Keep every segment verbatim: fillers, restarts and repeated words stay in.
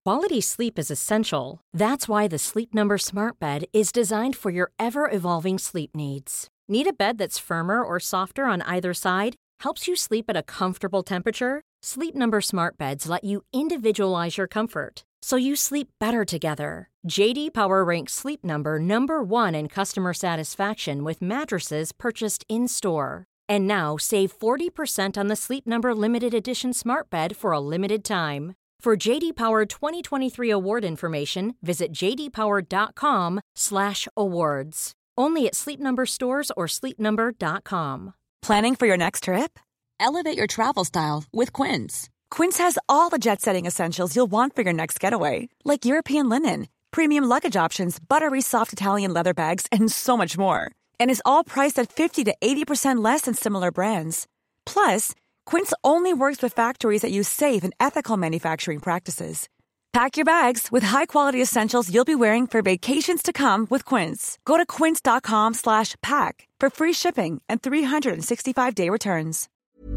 Quality sleep is essential. That's why the Sleep Number Smart Bed is designed for your ever-evolving sleep needs. Need a bed that's firmer or softer on either side? Helps you sleep at a comfortable temperature? Sleep Number Smart Beds let you individualize your comfort, so you sleep better together. J D Power ranks Sleep Number number one in customer satisfaction with mattresses purchased in-store. And now, save forty percent on the Sleep Number Limited Edition Smart Bed for a limited time. For J D Power twenty twenty-three award information, visit j d power dot com slash awards. Only at Sleep Number stores or sleep number dot com. Planning for your next trip? Elevate your travel style with Quince. Quince has all the jet-setting essentials you'll want for your next getaway, like European linen, premium luggage options, buttery soft Italian leather bags, and so much more. And is all priced at fifty to eighty percent less than similar brands. Plus, Quince only works with factories that use safe and ethical manufacturing practices. Pack your bags with high-quality essentials you'll be wearing for vacations to come with Quince. Go to quince dot com slash pack for free shipping and three sixty-five day returns.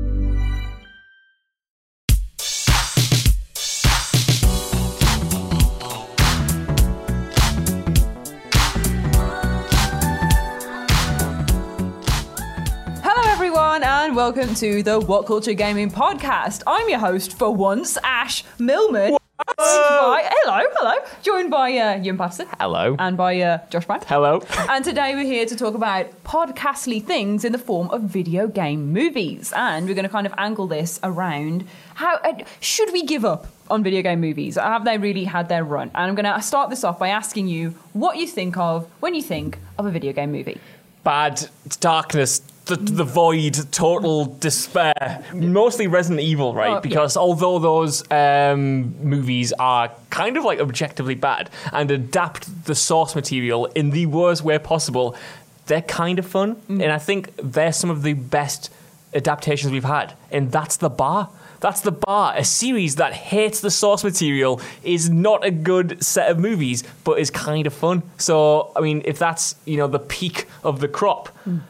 Everyone, and welcome to the What Culture Gaming Podcast. I'm your host for once, Ash Millman. By, hello, hello. Joined by uh, Ewan Patterson. Hello. And by uh, Josh Brandt. Hello. And today we're here to talk about podcastly things in the form of video game movies. And we're going to kind of angle this around how uh, should we give up on video game movies? Have they really had their run? And I'm going to start this off by asking you what you think of when you think of a video game movie. Bad, darkness, the, the void, total despair. Mostly Resident Evil, right? Oh, because yeah. although those um, movies are kind of like objectively bad and adapt the source material in the worst way possible, they're kind of fun. Mm. And I think they're some of the best adaptations we've had. And that's the bar. That's the bar. A series that hates the source material is not a good set of movies, but is kind of fun. So, I mean, if that's, you know, the peak of the crop. Mm.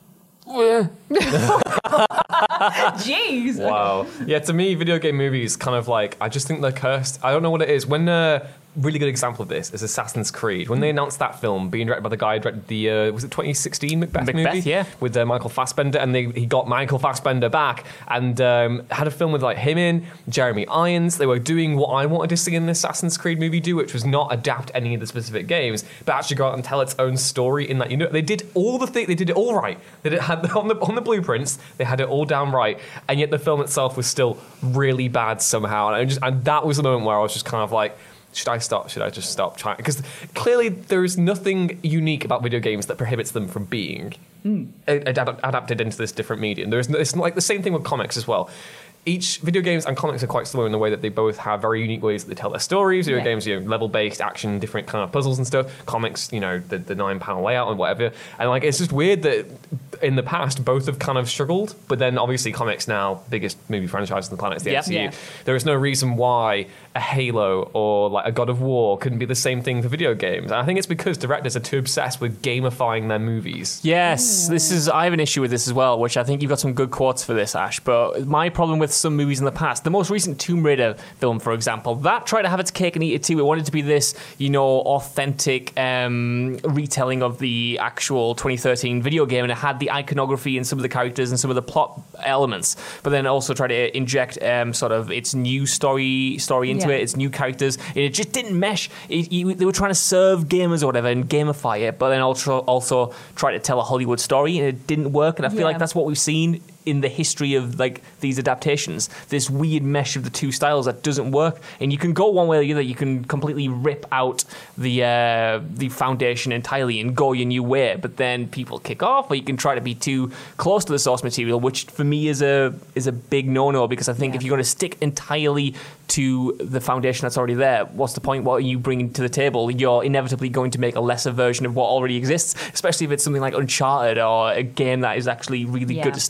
Jeez. Wow. Yeah, to me, video game movies kind of like, I just think they're cursed. I don't know what it is. When uh, really good example of this is Assassin's Creed. When they announced that film being directed by the guy who directed the, uh, was it twenty sixteen Macbeth, Macbeth movie? yeah. With uh, Michael Fassbender, and they, he got Michael Fassbender back and um, had a film with like him in, Jeremy Irons. They were doing what I wanted to see in the Assassin's Creed movie do, which was not adapt any of the specific games, but actually go out and tell its own story in that, you know, they did all the thing, they did it all right. They did, had on the, on the blueprints, they had it all down right, and yet the film itself was still really bad somehow. And, I just, and that was the moment where I was just kind of like, should I stop? Should I just stop trying? Because clearly there is nothing unique about video games that prohibits them from being mm. ad- ad- adapted into this different medium. There's no, it's like the same thing with comics as well. Each video games and comics are quite similar in the way that they both have very unique ways that they tell their stories. Video yeah. games, you know, level-based action, different kind of puzzles and stuff. Comics, you know, the, the nine-panel layout and whatever. And like, it's just weird that in the past both have kind of struggled, but then obviously comics now biggest movie franchise on the planet is the yep. M C U. Yeah. There is no reason why a Halo or like a God of War couldn't be the same thing for video games. And I think it's because directors are too obsessed with gamifying their movies. Yes, this is. I have an issue with this as well, which I think you've got some good quotes for this, Ash. But my problem with some movies in the past, the most recent Tomb Raider film, for example, that tried to have its cake and eat it too. It wanted to be this, you know, authentic um, retelling of the actual twenty thirteen video game, and it had the iconography and some of the characters and some of the plot elements, but then also tried to inject um, sort of its new story story into yeah. it, its new characters, and it just didn't mesh. It, you, they were trying to serve gamers or whatever and gamify it, but then also also try to tell a Hollywood story, and it didn't work. And I feel yeah. like that's what we've seen in the history of like these adaptations, this weird mesh of the two styles that doesn't work. And you can go one way or the other. You can completely rip out the uh, the foundation entirely and go your new way, but then people kick off, or you can try to be too close to the source material, which for me is a is a big no-no, because I think yeah. if you're going to stick entirely to the foundation that's already there, what's the point? What are you bringing to the table? You're inevitably going to make a lesser version of what already exists, especially if it's something like Uncharted or a game that is actually really yeah. good to start with.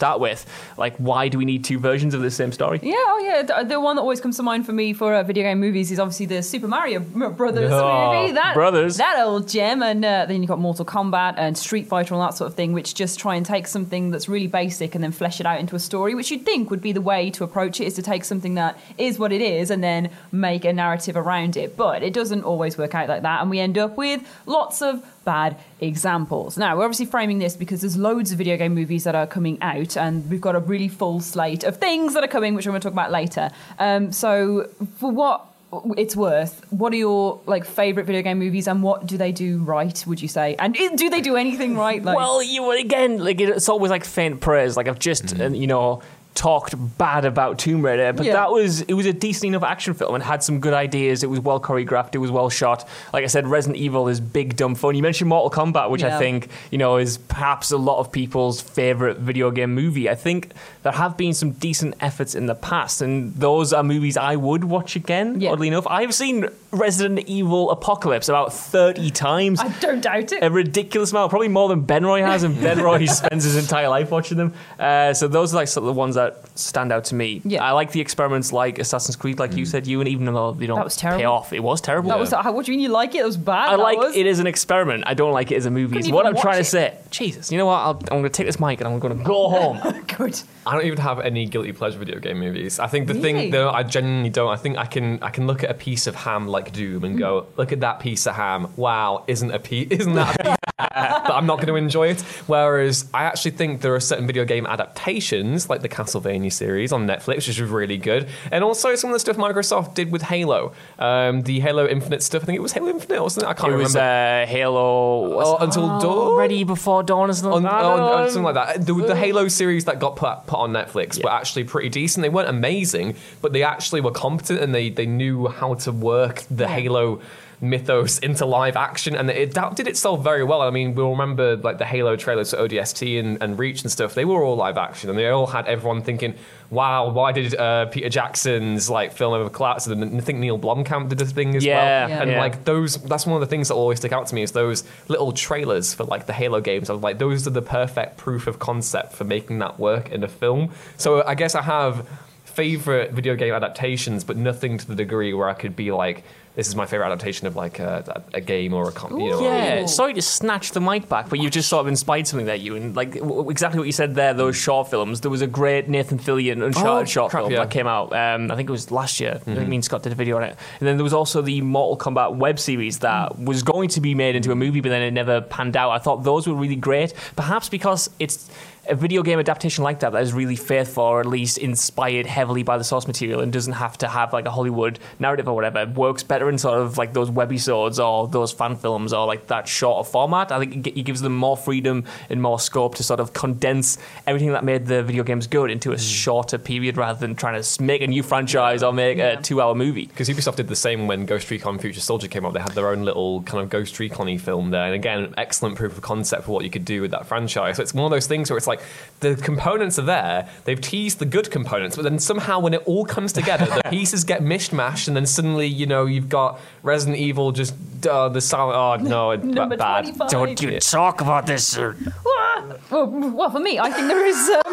like, why do we need two versions of the same story? Yeah, oh yeah. The, the one that always comes to mind for me for uh, video game movies is obviously the Super Mario Brothers Oh, movie. That, Brothers. That old gem. And uh, then you've got Mortal Kombat and Street Fighter and that sort of thing, which just try and take something that's really basic and then flesh it out into a story, which you'd think would be the way to approach it, is to take something that is what it is and then make a narrative around it. But it doesn't always work out like that, and we end up with lots of bad examples. Now, we're obviously framing this because there's loads of video game movies that are coming out, and we've got a really full slate of things that are coming, which we're going to talk about later. Um, so, for what it's worth, what are your like favourite video game movies, and what do they do right, would you say? And do they do anything right? Like, Well, you again, like it's always like faint praise. Like I've just, mm-hmm. uh, you know. talked bad about Tomb Raider, but yeah. that was it was a decent enough action film and had some good ideas. It was well choreographed, it was well shot. Like I said, Resident Evil is big dumb fun. You mentioned Mortal Kombat, which yeah. I think, you know, is perhaps a lot of people's favorite video game movie. I think there have been some decent efforts in the past, and those are movies I would watch again. Yeah. Oddly enough, I've seen Resident Evil Apocalypse about thirty times. I don't doubt it. A ridiculous amount, probably more than Benroy has, and Benroy spends his entire life watching them. Uh, so those are like sort of the ones that stand out to me. Yeah. I like the experiments like Assassin's Creed, like mm. you said, you, and even though they don't That was terrible. pay off, it was terrible. That was, how, what do you mean you like it? It was bad. I that like was. it as an experiment. I don't like it as a movie. Is Couldn't what even I'm trying watch to say. Jesus, you know what? I'll, I'm going to take this mic and I'm going to go home. Good. I don't even have any guilty pleasure video game movies. I think the Really? thing though, I genuinely don't. I think I can I can look at a piece of ham like Doom and go, look at that piece of ham. Wow, isn't a piece? Isn't that a piece? But I'm not going to enjoy it. Whereas I actually think there are certain video game adaptations, like the Castlevania series on Netflix, which is really good, and also some of the stuff Microsoft did with Halo, um, the Halo Infinite stuff. I think it was Halo Infinite or something. I can't It remember. was uh, Halo Oh, Until Dawn? Ready Before Dawn or something, On, like that. on, on something like that. The, the Halo series that got put, put on Netflix Yeah. were actually pretty decent. They weren't amazing, but they actually were competent, and they, they knew how to work the Yeah. Halo mythos into live action, and it adapted itself very well. I mean, we'll remember like the Halo trailers to O D S T and, and Reach and stuff. They were all live action, and they all had everyone thinking, wow, why did uh, Peter Jackson's like film ever collapse? And I think Neil Blomkamp did a thing as Yeah, well. Yeah. And yeah. like those, that's one of the things that always stick out to me is those little trailers for like the Halo games. I was like, those are the perfect proof of concept for making that work in a film. So I guess I have favorite video game adaptations, but nothing to the degree where I could be like, this is my favorite adaptation of like a, a game or a com- you know. Yeah, Ooh. sorry to snatch the mic back, but you just sort of inspired something there, you. And like w- exactly what you said there, those short films. There was a great Nathan Fillion Uncharted Oh, short crap, film yeah. that came out. Um, I think it was last year. I mean, Scott did a video on it. And then there was also the Mortal Kombat web series that was going to be made into a movie, but then it never panned out. I thought those were really great, perhaps because it's a video game adaptation like that that is really faithful, or at least inspired heavily by the source material, and doesn't have to have like a Hollywood narrative or whatever. It works better in sort of like those webisodes or those fan films or like that shorter format. I think it g- it gives them more freedom and more scope to sort of condense everything that made the video games good into a shorter period, rather than trying to s- make a new franchise or make Yeah. a two-hour movie. Because Ubisoft did the same when Ghost Recon Future Soldier came out. They had their own little kind of Ghost Recon-y film there. And again, excellent proof of concept for what you could do with that franchise. So it's one of those things where it's like, the components are there, they've teased the good components, but then somehow when it all comes together, the pieces get mishmashed, and then suddenly, you know, you've got Resident Evil just, uh, the silent, oh no, it's Number bad. twenty-five. Don't you talk about this, sir. Well, well, for me, I think there is. Um,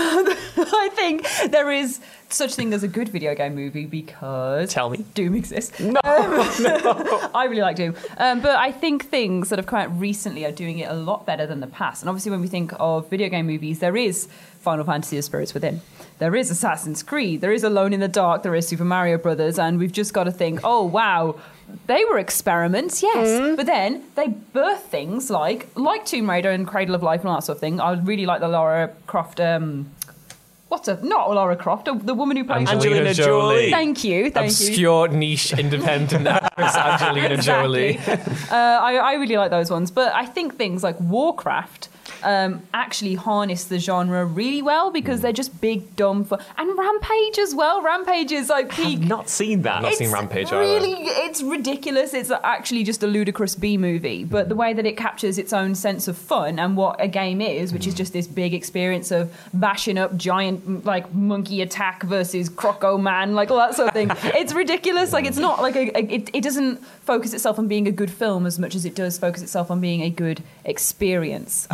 I think there is such thing as a good video game movie because Tell me. Doom exists. No, no. I really like Doom, um, but I think things that have come out recently are doing it a lot better than the past. And obviously, when we think of video game movies, there is Final Fantasy: The Spirits Within. There is Assassin's Creed. There is Alone in the Dark. There is Super Mario Brothers, and we've just got to think, oh wow. They were experiments, yes, Mm-hmm. but then they birth things like like Tomb Raider and Cradle of Life and all that sort of thing. I really like the Lara Croft. Um, what's a not Lara Croft? The woman who plays Angelina Angelina Jolie. Jolie. Thank you, thank you. Obscure, niche, independent actress Angelina Exactly. Jolie. uh, I, I really like those ones, but I think things like Warcraft um, actually harness the genre really well because they're just big, dumb, fun. And Rampage as well. Rampage is like peak. I've not seen that. Not seen Rampage either. really, it's ridiculous. It's actually just a ludicrous B movie, but the way that it captures its own sense of fun and what a game is, which is just this big experience of bashing up giant like monkey attack versus Croco Man, like all that sort of thing. It's ridiculous. Like it's not like a, a it, it doesn't focus itself on being a good film as much as it does focus itself on being a good experience. And Yeah. I think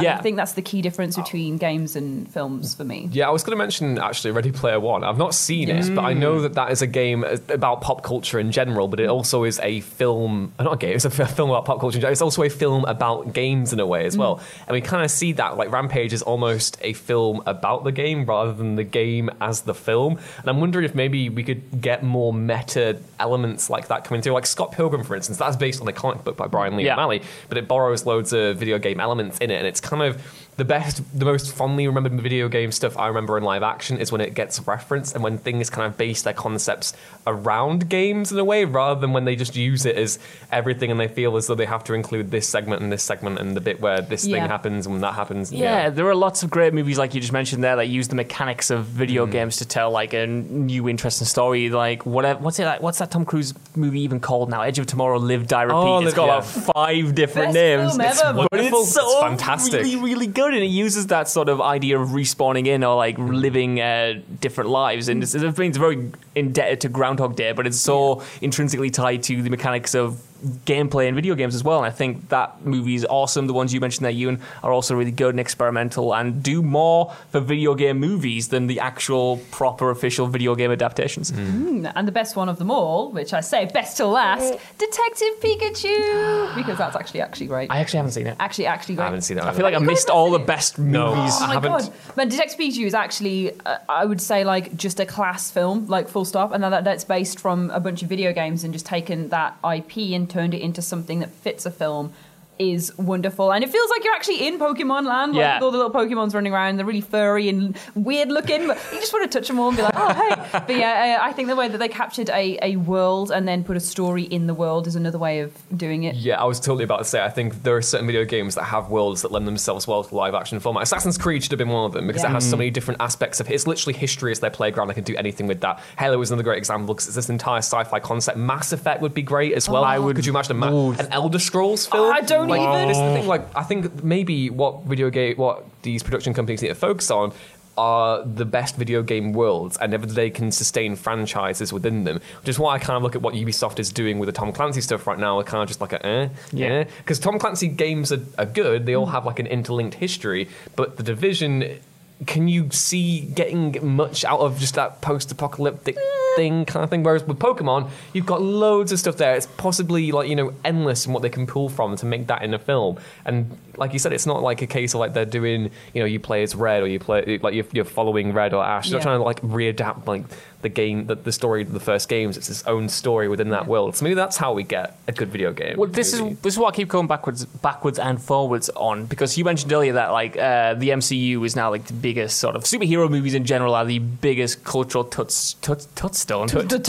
that's the key difference between games and films for me. Yeah, I was going to mention actually Ready Player One. I've not seen it, but I know that that is a game about pop culture in general, but it also is a film, not a game, it's a film about pop culture in general. It's also a film about games in a way as well. And we kind of see that, like Rampage is almost a film about the game rather than the game as the film. And I'm wondering if maybe we could get more meta elements like that coming through. Like Scott Pilgrim, for instance, that's based on a comic book by Brian Lee Yeah. O'Malley, but it borrows loads of video game elements in it, and it's kind of the best, the most fondly remembered video game stuff I remember in live action is when it gets referenced and when things kind of base their concepts around games in a way, rather than when they just use it as everything and they feel as though they have to include this segment and this segment and the bit where this Yeah. thing happens and when that happens. Yeah, there are lots of great movies like you just mentioned there that use the mechanics of video games to tell like a new interesting story. Like whatever, what's it like? What's that Tom Cruise movie even called now? Edge of Tomorrow, Live, Die, Repeat. Oh, it's Live- got yeah. about five different Best names. film ever. But Wonderful. it's so It's fantastic. really, really good, and it uses that sort of idea of respawning in or like living uh, different lives. And it's, it's very indebted to Groundhog Day, but it's so intrinsically tied to the mechanics of gameplay in video games as well. And I think that movie is awesome. The ones you mentioned there, Ewan, are also really good and experimental and do more for video game movies than the actual proper official video game adaptations. Mm, and the best one of them all, which I say best till last, Detective Pikachu, because that's actually actually great. I actually haven't seen it. Actually, actually great. I haven't seen that. I feel like I You missed haven't all the seen it? best No. movies. Oh I my haven't. god! But Detective Pikachu is actually, uh, I would say, like just a class film, like full stop. And that that's based from a bunch of video games and just taken that I P and turned it into something that fits a film. Is wonderful, and it feels like you're actually in Pokemon land, like Yeah. with all the little Pokemons running around. They're really furry and weird looking, but you just want to touch them all and be like, oh hey. But yeah, I think the way that they captured a, a world and then put a story in the world is another way of doing it. Yeah, I was totally about to say, I think there are certain video games that have worlds that lend themselves well to live action format. Assassin's Creed should have been one of them because Yeah. it has so many different aspects of it. It's literally history as their playground. They can do anything with that. Halo is another great example because it's this entire sci-fi concept. Mass Effect would be great as well. I would- Could you imagine a Ma- Ooh. an Elder Scrolls film? I don't like, even. This is the thing, like, I think maybe what video game, what these production companies need to focus on are the best video game worlds and whether they can sustain franchises within them, which is why I kind of look at what Ubisoft is doing with the Tom Clancy stuff right now. I kind of just like a eh, Yeah. because Tom Clancy games are, are good. They all have like an interlinked history, but The Division, can you see getting much out of just that post-apocalyptic thing kind of thing? Whereas with Pokemon, you've got loads of stuff there. It's possibly like, you know, endless in what they can pull from to make that in a film. And like you said, it's not like a case of like they're doing, you know, you play as Red or you play like you're, you're following Red or Ash. You're Yeah. not trying to like readapt like the game, the, the story of the first games. It's its own story within that world. So maybe that's how we get a good video game. Well, this movie. is this is what I keep going backwards, backwards and forwards on, because you mentioned earlier that like uh, the M C U is now like the biggest sort of superhero movies in general are the biggest cultural touch, touch, touchstone.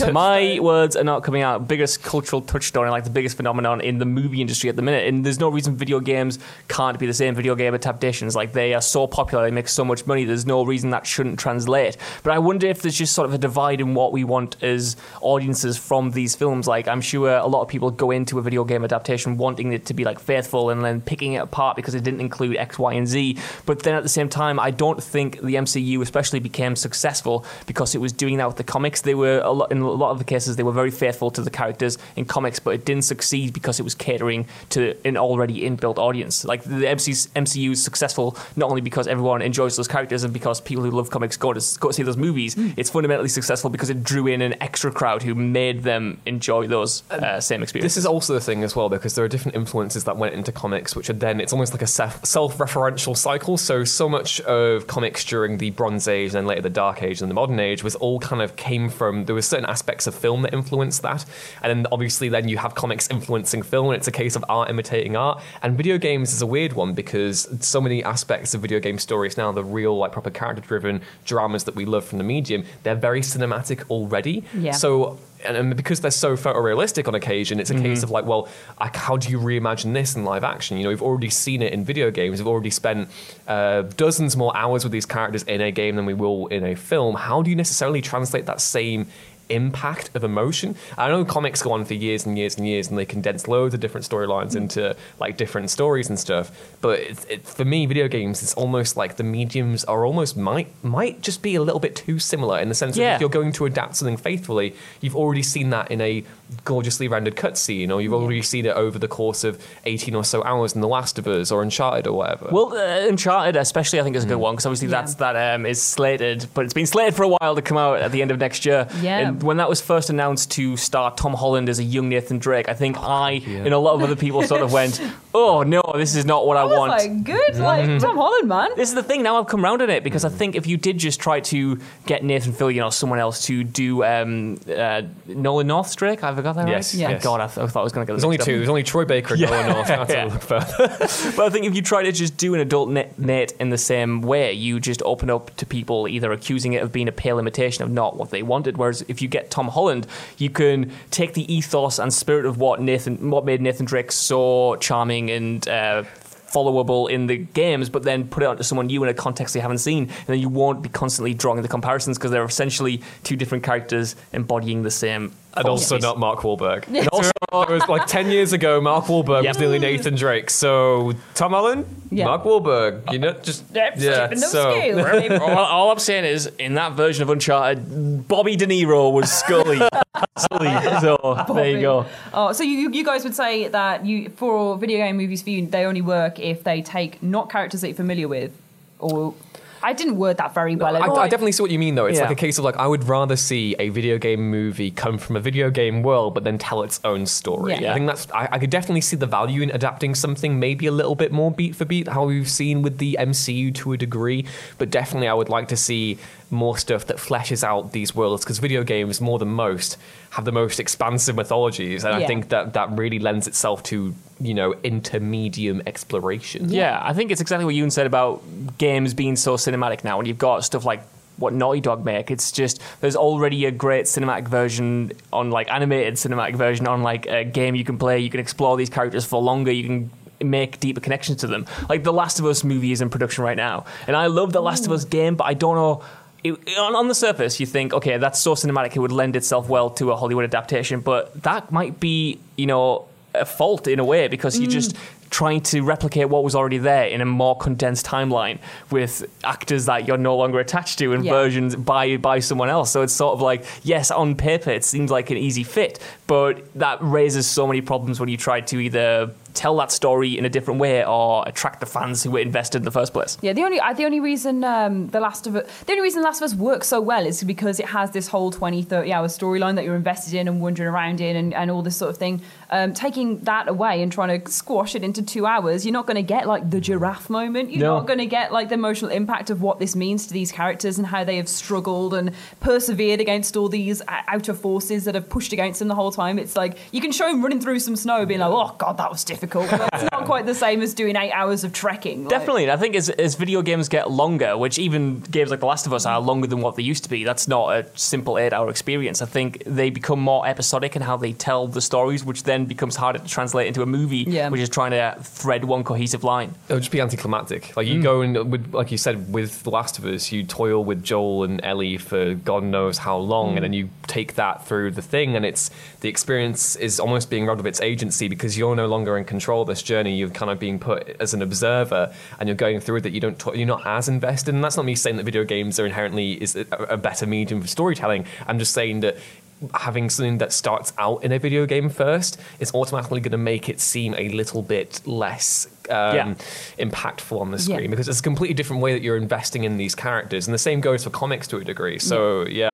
My words are not coming out. Biggest cultural touchstone and like the biggest phenomenon in the movie industry at the minute. And there's no reason video games can't be the same. Video game adaptations, like they are so popular, they make so much money. There's no reason that shouldn't translate. But I wonder if there's just sort of a divide in what we want as audiences from these films. Like I'm sure a lot of people go into a video game adaptation wanting it to be like faithful and then picking it apart because it didn't include X, Y, and Z. But then at the same time, I don't think the M C U especially became successful because it was doing that with the comics. They were a lot in a lot of the cases they were very faithful to the characters in comics, but it didn't succeed because it was catering to an already inbuilt audience. Like the M C U is successful not only because everyone enjoys those characters and because people who love comics go to go to see those movies. Mm. It's fundamentally successful because it drew in an extra crowd who made them enjoy those uh, same experiences. This is also the thing as well, because there are different influences that went into comics, which are then, it's almost like a self- self-referential cycle. So, so much of comics during the Bronze Age and then later the Dark Age and the Modern Age was all kind of came from, there were certain aspects of film that influenced that. And then obviously then you have comics influencing film, and it's a case of art imitating art. And video games is a weird one because so many aspects of video game stories now, the real, like, proper character-driven dramas that we love from the medium, they're very cinematic already. Yeah. So, and, and because they're so photorealistic on occasion, it's a case of like, well, like, how do you reimagine this in live action? You know, we've already seen it in video games. We've already spent uh, dozens more hours with these characters in a game than we will in a film. How do you necessarily translate that same impact of emotion? I know comics go on for years and years and years, and they condense loads of different storylines into like different stories and stuff. But it's, it, for me, video games, it's almost like the mediums are almost might might just be a little bit too similar in the sense Yeah. that if you're going to adapt something faithfully, you've already seen that in a gorgeously rendered cutscene, or you've already seen it over the course of eighteen or so hours in The Last of Us or Uncharted or whatever. Well, uh, Uncharted especially, I think, is a good one, because obviously Yeah. that's that um, is slated, but it's been slated for a while to come out at the end of next year. Yeah. And when that was first announced to star Tom Holland as a young Nathan Drake, I think I and a lot of other people sort of went, oh no, this is not what I, I was want. like, good, like Tom Holland, man. This is the thing. Now I've come round on it, because I think if you did just try to get Nathan Fillion or someone else to do um, uh, Nolan North's Drake, I forgot that Yes, right. yes. Thank God, I, th- I thought I was going to get. There's only two. There's only Troy Baker and Nolan North. I had to Yeah. look further. But I think if you try to just do an adult Nate, Nate in the same way, you just open up to people either accusing it of being a pale imitation of not what they wanted. Whereas if you get Tom Holland, you can take the ethos and spirit of what Nathan, what made Nathan Drake so charming and uh, followable in the games, but then put it onto someone new in a context they haven't seen, and then you won't be constantly drawing the comparisons, because they're essentially two different characters embodying the same. And also qualities. not Mark Wahlberg. And also, it was like ten years ago, Mark Wahlberg Yep. was nearly Nathan Drake. So, Tom Holland, Yeah. Mark Wahlberg, you know, just... Yep, yeah, skipping no so... scale. all, all I'm saying is, in that version of Uncharted, Bobby De Niro was Scully. Scully. So there you go. Oh, so you you guys would say that you for video game movies for you, they only work if they take not characters that you're familiar with, or I didn't word that very well. at I, all. I definitely see what you mean, though. It's Yeah. like a case of like, I would rather see a video game movie come from a video game world, but then tell its own story. Yeah. I think that's, I, I could definitely see the value in adapting something maybe a little bit more beat for beat, how we've seen with the M C U to a degree. But definitely I would like to see more stuff that fleshes out these worlds, because video games, more than most, have the most expansive mythologies. And Yeah. I think that that really lends itself to, you know, intermedium exploration. Yeah, I think it's exactly what Ewan said about games being so cinematic now. When you've got stuff like what Naughty Dog make, it's just there's already a great cinematic version on like animated cinematic version on like a game you can play. You can explore these characters for longer. You can make deeper connections to them. Like the Last of Us movie is in production right now, and I love the Last of Us game, but I don't know. It, on, on the surface, you think, okay, that's so cinematic, it would lend itself well to a Hollywood adaptation, but that might be, you know, a fault in a way, because you're just trying to replicate what was already there in a more condensed timeline with actors that you're no longer attached to and Yeah. versions by by someone else. So it's sort of like, yes, on paper it seems like an easy fit, but that raises so many problems when you try to either tell that story in a different way or attract the fans who were invested in the first place. Yeah, the only uh, the only reason um, the Last of Us the only reason Last of Us works so well is because it has this whole twenty, thirty hour storyline that you're invested in and wandering around in and, and all this sort of thing. Um, taking that away and trying to squash it into two hours, you're not going to get like the giraffe moment. You're No. not going to get like the emotional impact of what this means to these characters and how they have struggled and persevered against all these uh, outer forces that have pushed against them the whole time. It's like you can show them running through some snow, being like, "Oh God, that was difficult." But it's not quite the same as doing eight hours of trekking. Like, Definitely, and I think as, as video games get longer, which even games like The Last of Us are longer than what they used to be, that's not a simple eight-hour experience. I think they become more episodic in how they tell the stories, which then becomes harder to translate into a movie, Yeah. which is trying to thread one cohesive line. It would just be anticlimactic. Like you go and with, like you said, with The Last of Us, you toil with Joel and Ellie for God knows how long, and then you take that through the thing, and it's the experience is almost being robbed of its agency because you're no longer in control of this journey. You're kind of being put as an observer, and you're going through it. That you don't, you're not as invested. And that's not me saying that video games are inherently is a, a better medium for storytelling. I'm just saying that having something that starts out in a video game first is automatically going to make it seem a little bit less um, Yeah. impactful on the screen, Yeah. because it's a completely different way that you're investing in these characters. And the same goes for comics to a degree. So, yeah.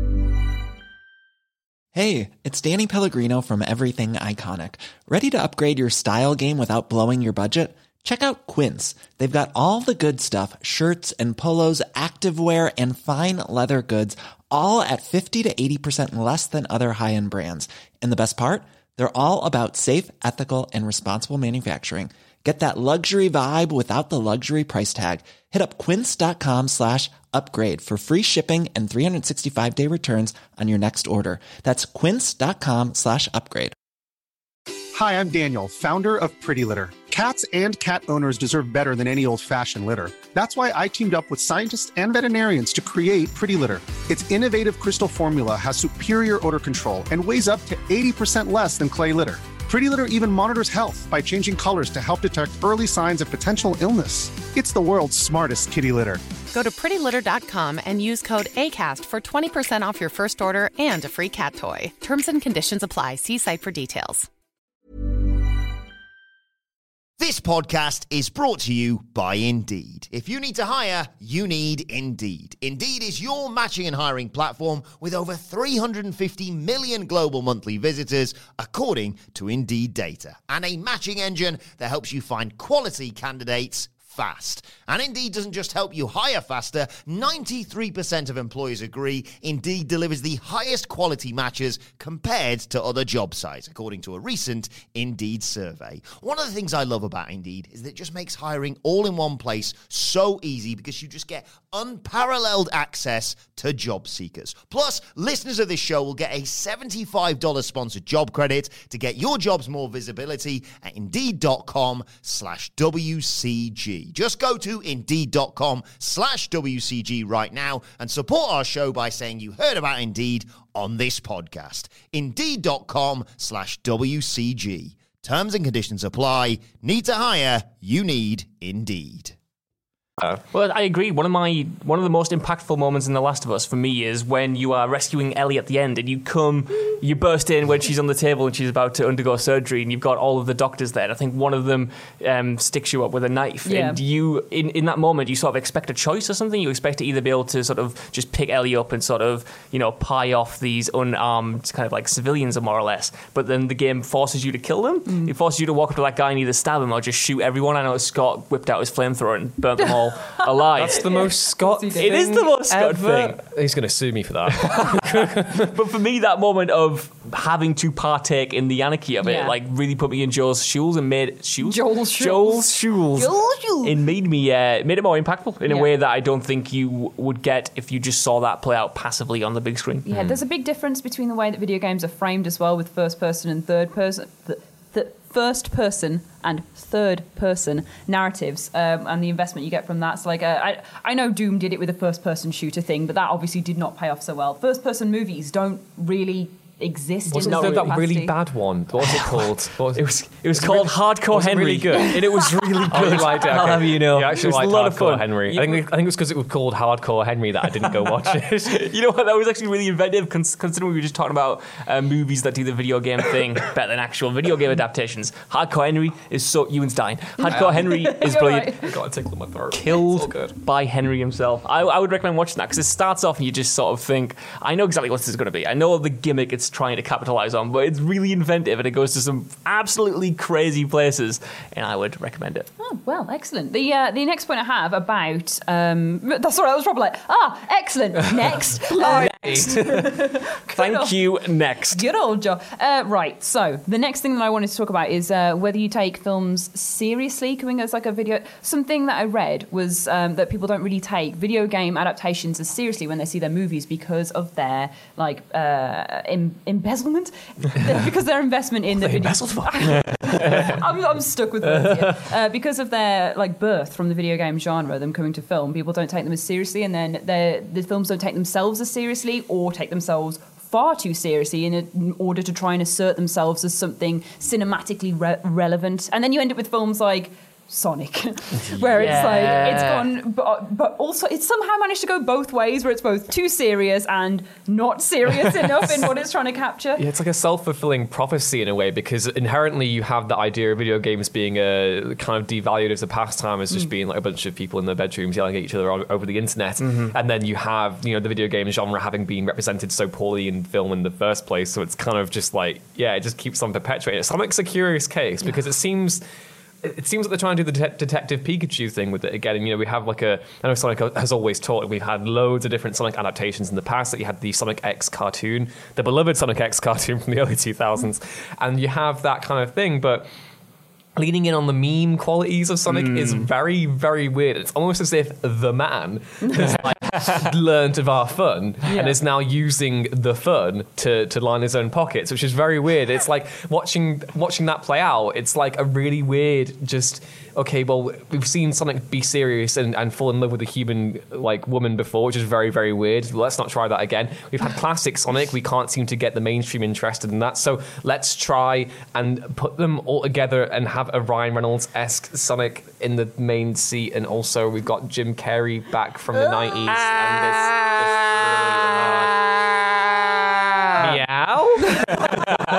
Hey, it's Danny Pellegrino from Everything Iconic. Ready to upgrade your style game without blowing your budget? Check out Quince. They've got all the good stuff, shirts and polos, activewear, and fine leather goods, all at fifty to eighty percent less than other high-end brands. And the best part? They're all about safe, ethical, and responsible manufacturing. Get that luxury vibe without the luxury price tag. Hit up quince.com slash upgrade for free shipping and three sixty-five day returns on your next order. That's quince.com slash upgrade. Hi, I'm Daniel, founder of Pretty Litter. Cats and cat owners deserve better than any old-fashioned litter. That's why I teamed up with scientists and veterinarians to create Pretty Litter. Its innovative crystal formula has superior odor control and weighs up to eighty percent less than clay litter. Pretty Litter even monitors health by changing colors to help detect early signs of potential illness. It's the world's smartest kitty litter. Go to pretty litter dot com and use code ACAST for twenty percent off your first order and a free cat toy. Terms and conditions apply. See site for details. This podcast is brought to you by Indeed. If you need to hire, you need Indeed. Indeed is your matching and hiring platform with over three hundred fifty million global monthly visitors, according to Indeed data, and a matching engine that helps you find quality candidates fast. And Indeed doesn't just help you hire faster. ninety-three percent of employers agree Indeed delivers the highest quality matches compared to other job sites, according to a recent Indeed survey. One of the things I love about Indeed is that it just makes hiring all in one place so easy because you just get unparalleled access to job seekers. Plus, listeners of this show will get a seventy-five dollars sponsored job credit to get your jobs more visibility at Indeed.com slash WCG. Just go to Indeed.com slash WCG right now and support our show by saying you heard about Indeed on this podcast. Indeed.com slash WCG. Terms and conditions apply. Need to hire? You need Indeed. Well, I agree. One of my one of the most impactful moments in The Last of Us for me is when you are rescuing Ellie at the end, and you come, you burst in when she's on the table and she's about to undergo surgery, and you've got all of the doctors there. And I think one of them um, sticks you up with a knife, Yeah. and you, in, in that moment, you sort of expect a choice or something. You expect to either be able to sort of just pick Ellie up and sort of, you know, pie off these unarmed kind of like civilians, more or less. But then the game forces you to kill them. Mm. It forces you to walk up to that guy and either stab him or just shoot everyone. I know Scott whipped out his flamethrower and burnt them all alive. That's the most Scott It thing is the most Scott ever. thing. He's going to sue me for that. But for me, that moment of having to partake in the anarchy of it, Yeah. like, really put me in Joel's shoes and made shoes. Joel's shoes. Joel's shoes. Joel's shoes. It made me, uh, made it more impactful in a Yeah. way that I don't think you would get if you just saw that play out passively on the big screen. Yeah, there's a big difference between the way that video games are framed as well, with first person and third person. The, the first person and third person narratives, um, and the investment you get from that. So, like, uh, I I know Doom did it with a first person shooter thing, but that obviously did not pay off so well. First person movies don't really exist. Wasn't in there the that capacity. really bad one? What was it called? What was It was it was called Hardcore was it Henry. really good? And it was really Oh, good. you liked it. I'll okay. have you know. You actually it was liked a lot of Hardcore fun. Henry. You- I think I think it was because it was called Hardcore Henry that I didn't go watch it. You know what? That was actually really inventive, cons- considering we were just talking about uh, movies that do the video game thing better than actual video game adaptations. Hardcore Henry is so Ewan's dying. Hardcore Henry is You're brilliant. right. I got a tickle in my throat. Killed It's all good. by Henry himself. I, I would recommend watching that because it starts off and you just sort of think, I know exactly what this is going to be. I know the gimmick it's trying to capitalize on, but it's really inventive and it goes to some absolutely crazy places, and I would recommend it. Oh, well, excellent. The uh, the next point I have about um, that's all right. I was probably like, ah, excellent. Next, uh, Thank you. Next. good old Joe. Uh, right. So the next thing that I wanted to talk about is uh, whether you take films seriously. Coming as like a video, something that I read was um, that people don't really take video game adaptations as seriously when they see their movies because of their like uh, em- embezzlement, because their investment in the video. I'm, I'm stuck with words here. Uh, because of their like birth from the video game genre, them coming to film, people don't take them as seriously, and then the the films don't take themselves as seriously or take themselves far too seriously in, a, in order to try and assert themselves as something cinematically re- relevant, and then you end up with films like Sonic, where it's like it's gone, but, but also it's somehow managed to go both ways, where it's both too serious and not serious enough in what it's trying to capture. Yeah, it's like a self-fulfilling prophecy in a way, because inherently you have the idea of video games being a kind of devalued as a pastime, as just Mm. being like a bunch of people in their bedrooms yelling at each other o- over the internet, Mm-hmm. and then you have, you know, the video game genre having been represented so poorly in film in the first place, so it's kind of just like, yeah, it just keeps on perpetuating. Sonic's a curious case because it seems. It seems like they're trying to do the det- Detective Pikachu thing with it again. And, you know, we have like a... I know Sonic has always taught, and we've had loads of different Sonic adaptations in the past. That you had the Sonic X cartoon, the beloved Sonic X cartoon from the early two thousands. And you have that kind of thing, but... leaning in on the meme qualities of Sonic is very, very weird. It's almost as if the man has like learned of our fun yeah. and is now using the fun to, to line his own pockets, which is very weird. It's like watching watching that play out. It's like a really weird, just, okay, well, we've seen Sonic be serious and, and fall in love with a human like woman before, which is very, very weird. Let's not try that again. We've had classic Sonic. We can't seem to get the mainstream interested in that. So let's try and put them all together and have a Ryan Reynolds-esque Sonic in the main seat. And also we've got Jim Carrey back from the nineties. And this, this really,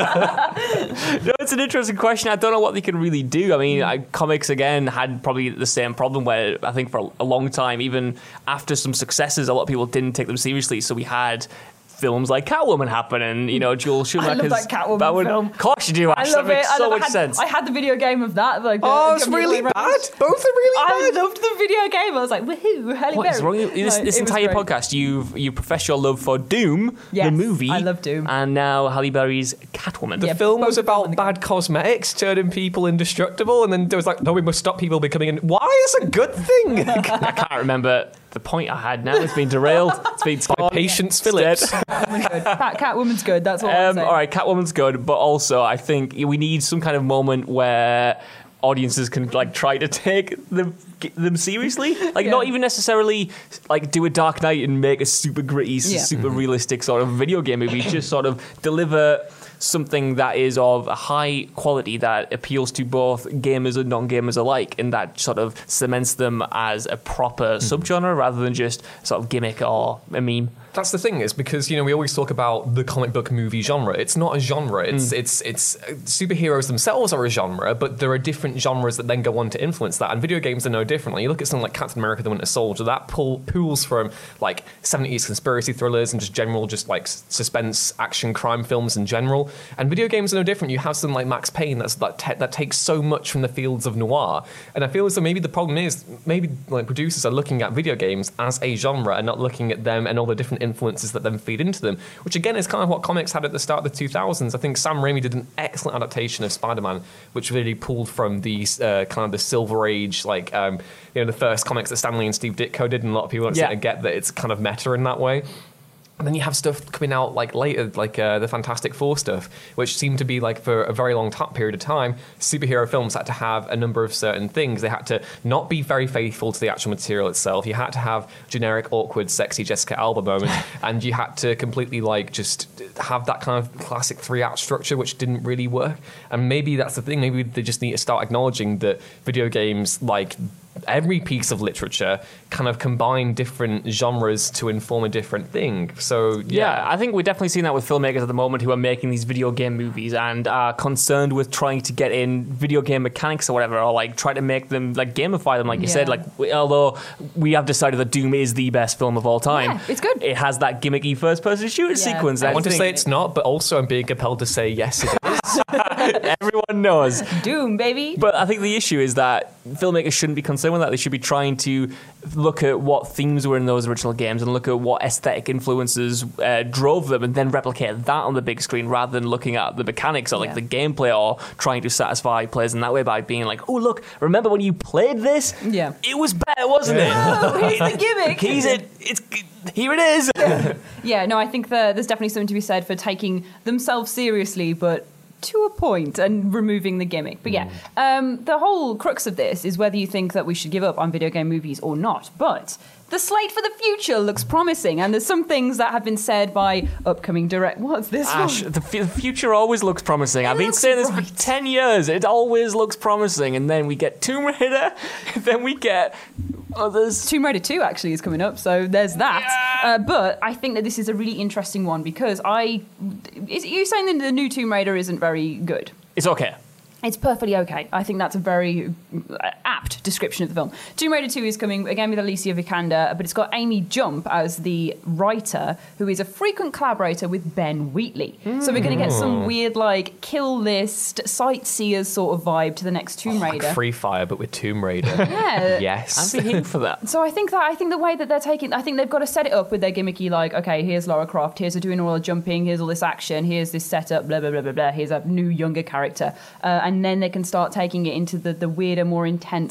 uh, meow? No, it's an interesting question. I don't know what they can really do. I mean, I, comics, again, had probably the same problem where I think for a long time, even after some successes, a lot of people didn't take them seriously. So we had films like Catwoman happen, and you know, Joel Schumacher's I love that Catwoman Batwoman. film. Of course you do, Ash. I love that makes it. so I love, much I had, sense. I had the video game of that. Like, oh, the, it's the really bad. Reynolds. Both are really I bad. loved the video game. I was like, woohoo, Halle What is Berry. wrong? This, No, this it was entire great. podcast, you've you profess your love for Doom, Yes, the movie. I love Doom. And now Halle Berry's Catwoman. The Yeah, film was both about of them bad cosmetics, turning people indestructible, and then there was like, no, we must stop people becoming. In- Why is a good thing? I can't remember the point I had now. It's been derailed. It's been By Patience Phillips. Catwoman's good. Cat, Catwoman's good. That's all I'm Um, saying. all right, Catwoman's good, but also I think we need some kind of moment where audiences can like try to take them them seriously, like Yeah. not even necessarily like do a Dark Knight and make a super gritty, Yeah. super realistic sort of video game movie. Just sort of deliver something that is of a high quality that appeals to both gamers and non-gamers alike, and that sort of cements them as a proper subgenre rather than just sort of gimmick or a meme. That's the thing, is because, you know, we always talk about the comic book movie genre. It's not a genre. It's Mm. it's it's uh, superheroes themselves are a genre, but there are different genres that then go on to influence that. And video games are no different. Like, you look at something like Captain America: The Winter Soldier. That pull, pools from like seventies conspiracy thrillers and just general, just like s- suspense, action, crime films in general. And video games are no different. You have something like Max Payne that's that te- that takes so much from the fields of noir. And I feel as though maybe the problem is maybe like producers are looking at video games as a genre and not looking at them and all the different influences that then feed into them, which again is kind of what comics had at the start of the two thousands. I think Sam Raimi did an excellent adaptation of Spider-Man, which really pulled from the uh, kind of the Silver Age, like um, you know, the first comics that Stan Lee and Steve Ditko did, and a lot of people don't Yeah. seem to get that it's kind of meta in that way. And then you have stuff coming out like later, like uh, the Fantastic Four stuff, which seemed to be like for a very long t- period of time, superhero films had to have a number of certain things. They had to not be very faithful to the actual material itself. You had to have generic, awkward, sexy Jessica Alba moments, and you had to completely like just have that kind of classic three-act structure, which didn't really work. And maybe that's the thing. Maybe they just need to start acknowledging that video games, like every piece of literature, kind of combine different genres to inform a different thing. So yeah, Yeah, I think we're definitely seeing that with filmmakers at the moment who are making these video game movies and are concerned with trying to get in video game mechanics or whatever, or like try to make them, like gamify them, like you Yeah. said. Like, we, although we have decided that Doom is the best film of all time, Yeah, it's good. It has that gimmicky first-person shooter Yeah. sequence. I I want to think say it's not, but also I'm being compelled to say yes, it is. everyone knows. Doom, baby. But I think the issue is that filmmakers shouldn't be concerned with that. They should be trying to look at what themes were in those original games and look at what aesthetic influences uh, drove them and then replicate that on the big screen rather than looking at the mechanics or like Yeah. the gameplay or trying to satisfy players in that way by being like, oh, look, remember when you played this? Yeah. It was better, wasn't it? Oh, here's the gimmick. He's it. It's here it is. Yeah, no, I think the, there's definitely something to be said for taking themselves seriously, but to a point, and removing the gimmick. But yeah, um, the whole crux of this is whether you think that we should give up on video game movies or not. But the slate for the future looks promising, and there's some things that have been said by upcoming direct. What's this Ash, one? the, f- the future always looks promising. I've been looks saying this bright. for ten years. It always looks promising. And then we get Tomb Raider, then we get others. Tomb Raider two actually is coming up, so there's that. Uh, but I think that this is a really interesting one because I. Is you saying that the new Tomb Raider isn't very good? It's okay. It's perfectly okay. I think that's a very uh, apt description of the film. Tomb Raider two is coming again with Alicia Vikander, but it's got Amy Jump as the writer, who is a frequent collaborator with Ben Wheatley. So we're going to get some weird, like, kill list, sightseers sort of vibe to the next Tomb Raider. Like Free Fire, but with Tomb Raider. Yeah. Yes. I'd be here for that. So I think that I think the way that they're taking, I think they've got to set it up with their gimmicky, like, okay, here's Lara Croft, here's her doing all the jumping, here's all this action, here's this setup, blah blah blah blah blah. Here's a new younger character, uh, and then they can start taking it into the, the weirder, more intense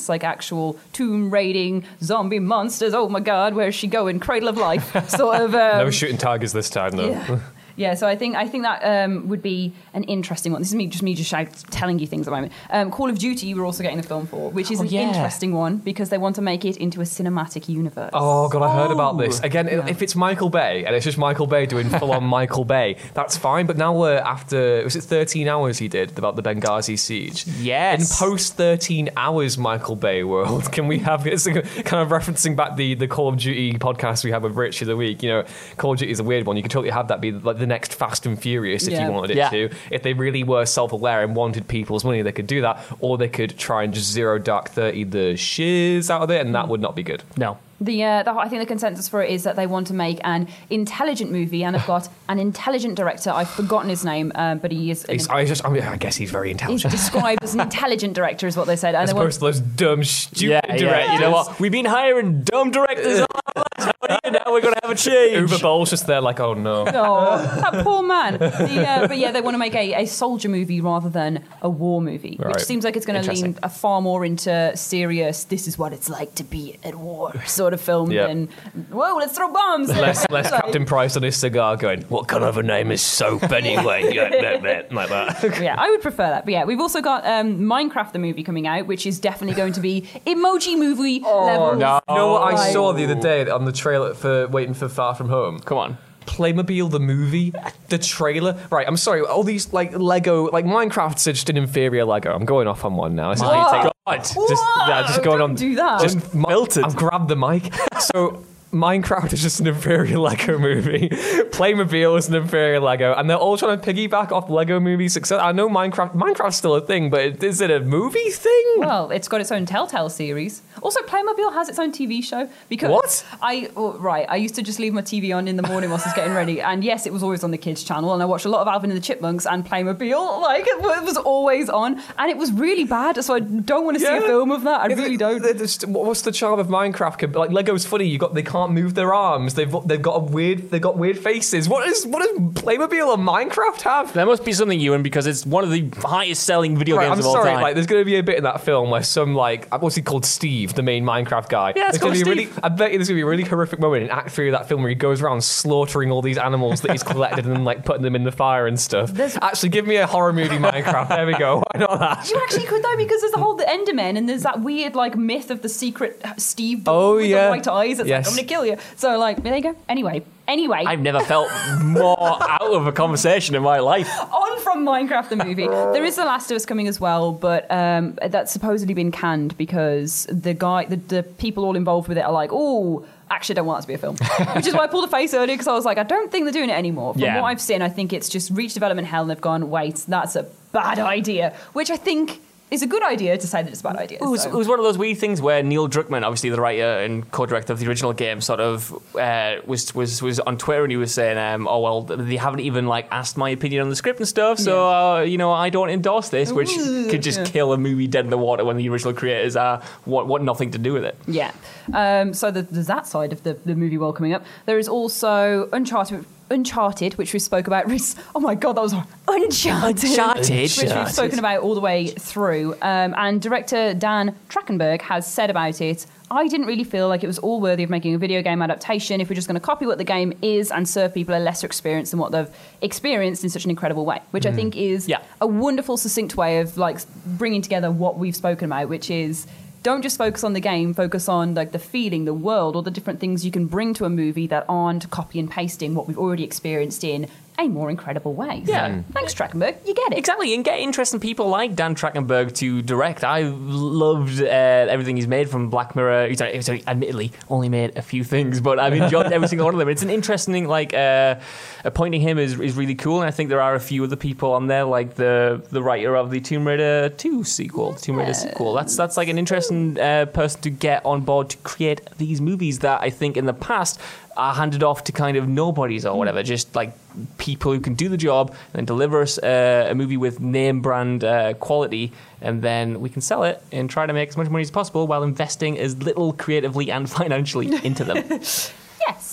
intense, like actual tomb raiding zombie monsters. Oh my god, where's she going? Cradle of Life, sort of. Um, no shooting tigers this time, though. Yeah. Yeah, so I think I think that um, would be an interesting one. This is me just me just shout, telling you things at the moment. Um, Call of Duty, you were also getting a film for, which is Oh, an yeah. interesting one because they want to make it into a cinematic universe. Oh god, I heard about Oh. this. Again, Yeah. if it's Michael Bay and it's just Michael Bay doing full-on Michael Bay, that's fine. But now we're after, was it thirteen hours he did about the Benghazi siege? Yes. In post thirteen hours Michael Bay world, can we have it's kind of referencing back the the Call of Duty podcast we had with Rich of the week? You know, Call of Duty is a weird one. You could totally have that be like the next Fast and Furious if Yeah. you wanted it Yeah. to. If they really were self-aware and wanted people's money, they could do that, or they could try and just zero dark thirty the shiz out of it, and that would not be good. No. The, uh, the I think the consensus for it is that they want to make an intelligent movie, and they've got an intelligent director. I've forgotten his name, um, but he is. An, He's, I just, I, mean, I guess he's very he's intelligent. described as an intelligent director, is what they said. And As they want, opposed to those dumb, stupid Yeah, directors. yeah. You know what? We've been hiring dumb directors all our lives. What do you now? We're going to have a change. Uwe Boll's just there like, oh no. oh, that poor man. The, uh, but yeah, they want to make a, a soldier movie rather than a war movie, Right. which seems like it's going to lean Interesting. a far more into serious. This is what it's like to be at war sort of film Yep. than whoa, let's throw bombs. Less, less Like- Captain Price on his cigar going, what kind of a name is soap anyway? Yeah, blah, blah, like that. Yeah, I would prefer that. But yeah, we've also got um, Minecraft the movie coming out, which is definitely going to be emoji movie level. no. You know what I Right. saw the other day on the trailer for Waiting for Far From Home? Come on. Playmobil the movie, the trailer. Right, I'm sorry, all these like Lego, like Minecraft's just an inferior Lego. I'm going off on one now. This is how you take it. God. Just, Whoa, yeah, just going don't on. do that. Just Unfiltered. I've grabbed the mic. So Minecraft is just an inferior Lego movie. Playmobil is an inferior Lego, and they're all trying to piggyback off Lego movie success. I know Minecraft, Minecraft's still a thing, but is it a movie thing? Well, it's got its own Telltale series. Also, Playmobil has its own T V show because What? I oh, right. I used to just leave my T V on in the morning whilst I was getting ready, and yes, it was always on the kids' channel, and I watched a lot of Alvin and the Chipmunks and Playmobil. Like it was always on, and it was really bad. So I don't want to see a Yeah. film of that. I Yeah, really they- don't. they just- what's the charm of Minecraft? Like Lego's funny. You got they can't move their arms. They've they've got a weird they've got weird faces. What is what does Playmobil or Minecraft have? There must be something, Ewan, because it's one of the highest selling video Right, games I'm of all sorry. time. Like, there's going to be a bit in that film where some like what's he called, Steve, the main Minecraft guy. Yeah, it's There's gonna called be a really, Steve. I bet you there's going to be a really horrific moment in Act Three of that film where he goes around slaughtering all these animals that he's collected and then like putting them in the fire and stuff. Actually, give me a horror movie Minecraft. There we go. Why not that? You actually could though, because there's the whole the Enderman, and there's that weird like myth of the secret Steve Oh, with yeah. the white eyes. It's Yes. like I'm gonna kill you. So like there you go. Anyway, anyway, I've never felt more out of a conversation in my life. on from Minecraft the movie. There is The Last of Us coming as well, but um, that's supposedly been canned because the guy, the, the people all involved with it are like, oh, actually, I don't want that to be a film. Which is why I pulled a face earlier because I was like, I don't think they're doing it anymore. From Yeah. what I've seen, I think it's just reached development hell and they've gone, wait, that's a bad idea. Which I think is a good idea to say that it's a bad idea. It was, so. it was one of those weird things where Neil Druckmann, obviously the writer and co-director of the original game, sort of uh, was was was on Twitter and he was saying, um, "Oh well, they haven't even like asked my opinion on the script and stuff, so uh, you know I don't endorse this," which could just Yeah. kill a movie dead in the water when the original creators are want, want nothing to do with it. Yeah. Um, so the, there's that side of the, the movie world coming up. There is also Uncharted, Uncharted, which we spoke about. Oh my god, that was hard. Uncharted, Uncharted. which we've spoken about all the way through. Um, and director Dan Trachtenberg has said about it, I didn't really feel like it was all worthy of making a video game adaptation if we're just going to copy what the game is and serve people a lesser experience than what they've experienced in such an incredible way, which I think is Yeah. a wonderful, succinct way of like bringing together what we've spoken about, which is don't just focus on the game, focus on like the feeling, the world, all the different things you can bring to a movie that aren't copy and pasting what we've already experienced in a more incredible way. Yeah. So, thanks, Trachtenberg. You get it. Exactly, and get interesting people like Dan Trachtenberg to direct. I loved uh, everything he's made from Black Mirror. He's, he's admittedly only made a few things, but I've enjoyed every single one of them. It's an interesting, like, uh, appointing him is, is really cool, and I think there are a few other people on there, like the the writer of the Tomb Raider two sequel, Tomb Raider sequel. That's that's like an interesting uh, person to get on board to create these movies that I think in the past are handed off to kind of nobodies or whatever, just like people who can do the job and then deliver us uh, a movie with name brand uh, quality, and then we can sell it and try to make as much money as possible while investing as little creatively and financially into them. Yes.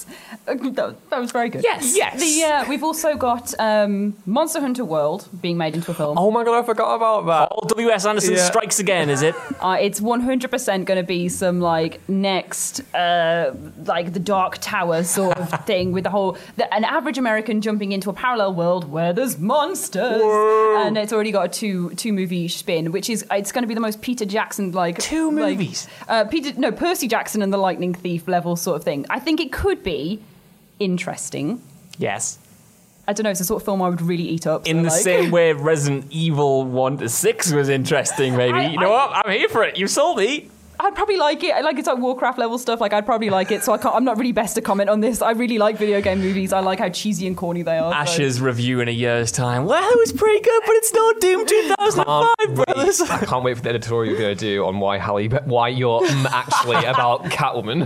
that, that was very good. Yes. Yes. The, uh, we've also got um, Monster Hunter World being made into a film. Oh my god, I forgot about that. Paul W S. Anderson Yeah. strikes again, is it? Uh, it's one hundred percent going to be some like next, uh, like the Dark Tower sort of thing with the whole the, an average American jumping into a parallel world where there's monsters, Whoa. and it's already got a two two movie spin, which is it's going to be the most Peter Jackson like Two like, movies? Uh, Peter no Percy Jackson and the Lightning Thief level sort of thing. I think it could be interesting. Yes. I don't know. It's the sort of film I would really eat up. In so, the like- same way Resident Evil one to six was interesting, maybe. I- you know I- what? I'm here for it. You sold me. I'd probably like it. Like it's like Warcraft level stuff. Like I'd probably like it. So I can't, I'm not really best to comment on this. I really like video game movies. I like how cheesy and corny they are. so- Ash's review in a year's time. Well, it was pretty good, but it's not Doom two thousand five, Can't wait. brothers. I can't wait for the editorial you're going to do on why Halle, why you're mm, actually about Catwoman.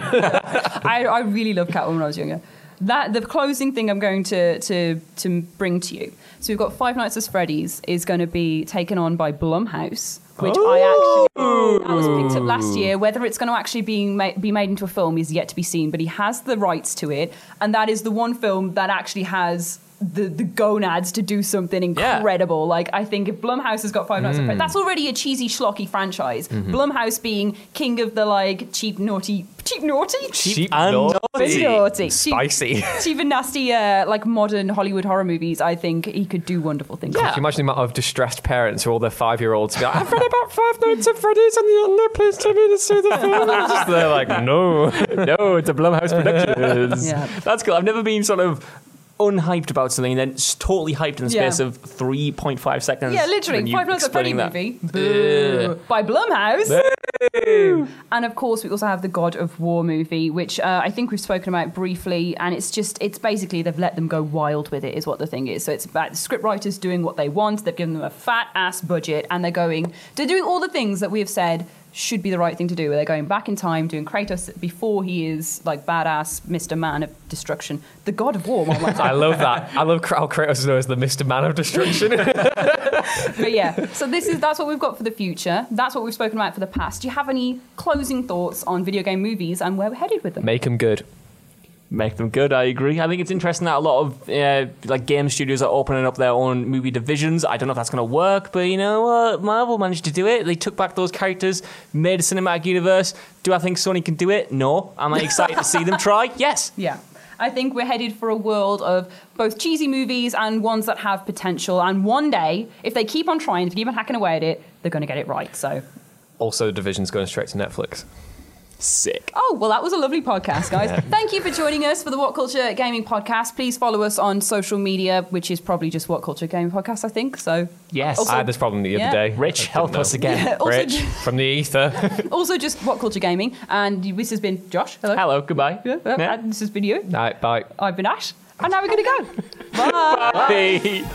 I, I really loved Catwoman when I was younger. That the closing thing I'm going to to to bring to you. So we've got Five Nights at Freddy's is going to be taken on by Blumhouse, which I actually that was picked up last year. Whether it's going to actually be ma- be made into a film is yet to be seen, but he has the rights to it, and that is the one film that actually has the the gonads to do something incredible. Like I think if Blumhouse has got Five Nights at Freddy's, that's already a cheesy schlocky franchise. Blumhouse being king of the like cheap naughty cheap naughty Cheap and Very naughty. Spicy. Cheap, cheap and nasty, uh, like modern Hollywood horror movies. I think he could do wonderful things. Can you imagine the amount of distressed parents who all their five-year-olds be like, I've read about Five Nights at Freddy's and the internet, please tell me to see the film. And just they're like, no. No, it's a Blumhouse Productions. Yeah. That's cool. I've never been sort of unhyped about something and then s- totally hyped in the Yeah. space of three point five seconds. Yeah, literally. when you Five Nights at Freddy explaining that. movie. Boo. By Blumhouse. Boo. And of course, we also have the God of War movie, which uh, I think we've spoken about briefly. And it's just, it's basically they've let them go wild with it, is what the thing is. So it's about the script writers doing what they want. They've given them a fat ass budget, and they're going, they're doing all the things that we have said should be the right thing to do. They're going back in time, doing Kratos before he is like badass Mister Man of Destruction, the God of War. I love that. I love how Kratos is known as the Mister Man of Destruction. But yeah, so this is that's what we've got for the future. That's what we've spoken about for the past. Do you have any closing thoughts on video game movies and where we're headed with them? Make them good. Make them good, I agree. I think it's interesting that a lot of uh, like game studios are opening up their own movie divisions. I don't know if that's going to work, but you know what? Marvel managed to do it. They took back those characters, made a cinematic universe. Do I think Sony can do it? No. Am I excited to see them try? Yes. Yeah. I think we're headed for a world of both cheesy movies and ones that have potential. And one day, if they keep on trying, if they keep on hacking away at it, they're going to get it right. So, Also, the division's going straight to Netflix. Sick. oh, well, that was a lovely podcast, guys. Thank you for joining us for the What Culture Gaming Podcast. Please follow us on social media, which is probably just What Culture Gaming Podcast, I think. So, Yes. Also- I had this problem the Yeah. other day. Rich, I help didn't us know. again. Yeah, also, Rich, from the ether. also just What Culture Gaming. And this has been Josh. Hello. Hello, goodbye. Yeah, yeah. Yeah. And this has been you. All right, bye. I've been Ash. And now we're going to go. Bye. Bye.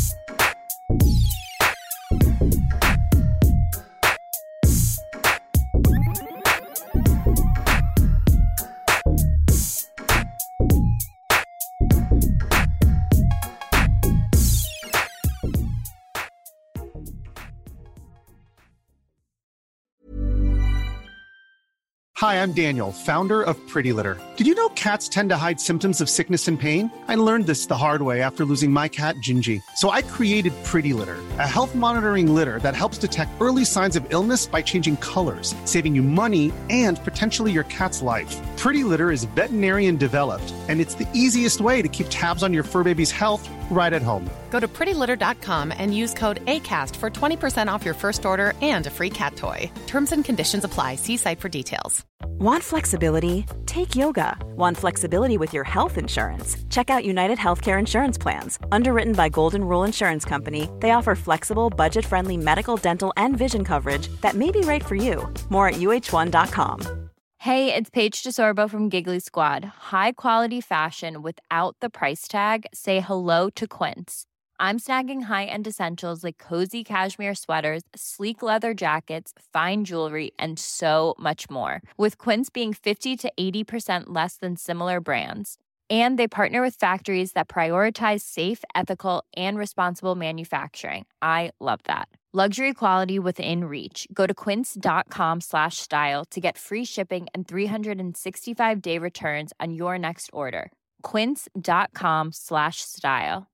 Hi, I'm Daniel, founder of Pretty Litter. Did you know cats tend to hide symptoms of sickness and pain? I learned this the hard way after losing my cat, Gingy. So I created Pretty Litter, a health monitoring litter that helps detect early signs of illness by changing colors, saving you money and potentially your cat's life. Pretty Litter is veterinarian developed, and it's the easiest way to keep tabs on your fur baby's health right at home. Go to pretty litter dot com and use code ACAST for twenty percent off your first order and a free cat toy. Terms and conditions apply. See site for details. Want flexibility? Take yoga. Want flexibility with your health insurance? Check out United Healthcare Insurance Plans. Underwritten by Golden Rule Insurance Company, they offer flexible, budget-friendly medical, dental, and vision coverage that may be right for you. More at U H one dot com. Hey, it's Paige DeSorbo from Giggly Squad. High quality fashion without the price tag. Say hello to Quince. I'm snagging high-end essentials like cozy cashmere sweaters, sleek leather jackets, fine jewelry, and so much more. With Quince being fifty to eighty percent less than similar brands. And they partner with factories that prioritize safe, ethical, and responsible manufacturing. I love that. Luxury quality within reach. Go to quince.com slash style to get free shipping and three sixty-five day returns on your next order. quince.com slash style.